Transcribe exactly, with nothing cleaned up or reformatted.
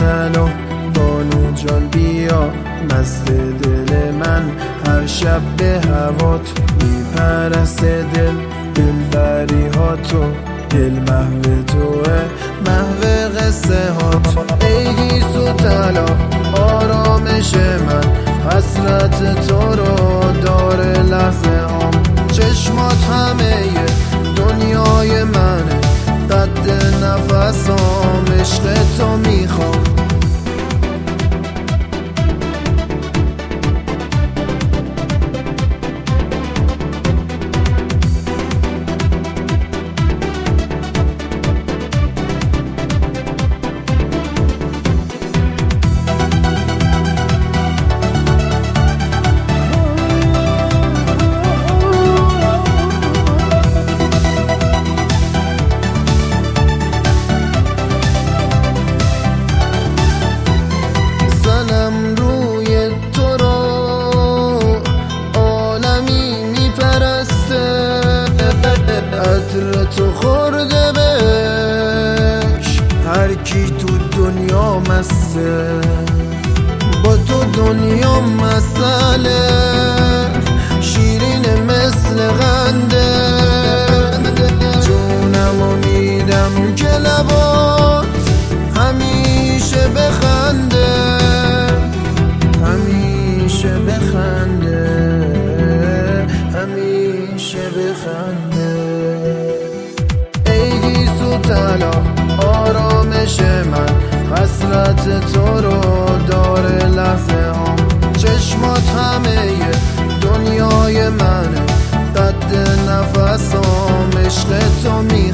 طلا بانو جان بیا مست دل من، هر شب به هوات میپرسته دل، دل بری ها تو، دل محو توه، محو قصه ها. ای گیسو طلا آرامش من، حسرت تو رو داره لحظه هام. چشمات همه دنیای منه، قد نفسام عشق تو میخوام. عطر تو خورده بش هر کی تو دنیا مسته، با تو دنیا مسئله، شیرین مثل غنده. جونمو میدم که لبات همیشه بخنده، همیشه بخنده، همیشه بخنده. طلا آرامش من، حسرت تو رو داره لحظه هام. چشمات همه دنیای منه، قد نفسام عشق تو می